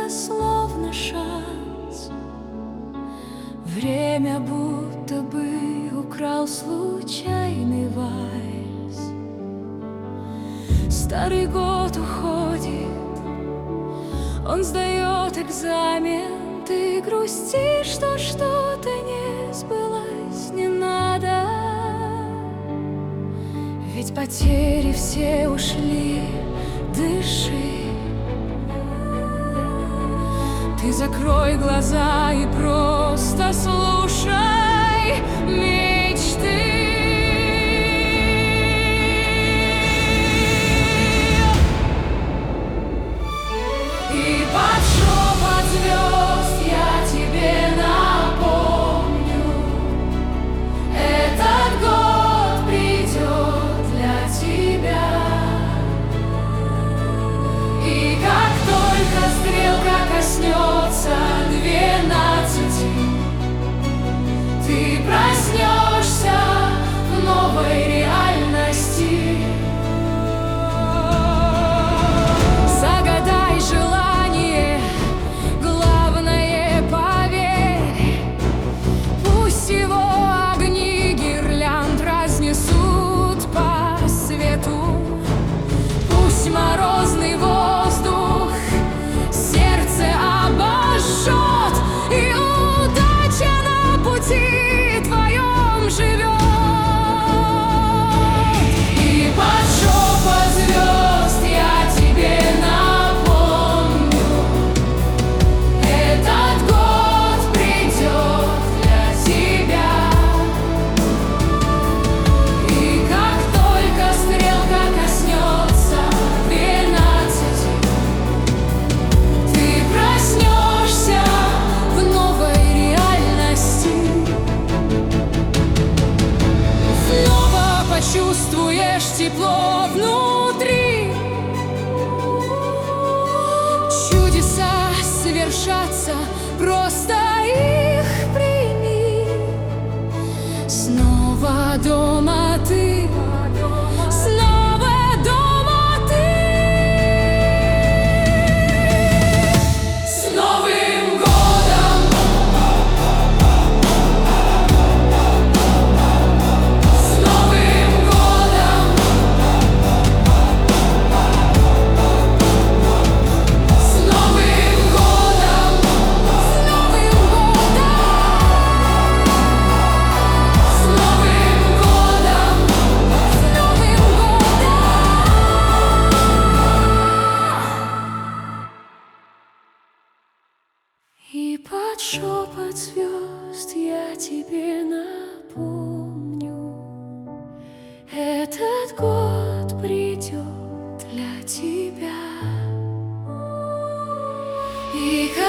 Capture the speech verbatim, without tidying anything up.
это словно шанс. Время будто бы украл случайный вальс. Старый год уходит, он сдает экзамен. Ты грустишь, что что-то не сбылось, не надо. Ведь потери все ушли, дыши. Ты закрой глаза и просто слушай мечты. И под шепот звезд я тебе напомню, этот год придет для тебя. И как только стрелка коснется двенадцати, ты проснешься в новой реальности. Загадай желание, главное поверь. Пусть его огни гирлянд разнесут по свету. Пусть морозный воздух сердце обожжет, и удача на пути твоем живет. И под шепот звезд я тебе напомню, этот год придет для тебя. И как только стрелка коснется двенадцати, ты проснешься в новой реальности. Снова почувствуешь тепло внутри. Чудеса совершатся, просто их прими. Снова дома ты, снова дома ты. С Новым годом! С Новым годом! С Новым годом! С Новым годом! С Новым годом! С Новым годом! И под шепот звезд я тебе напомню, этот год придет для тебя. И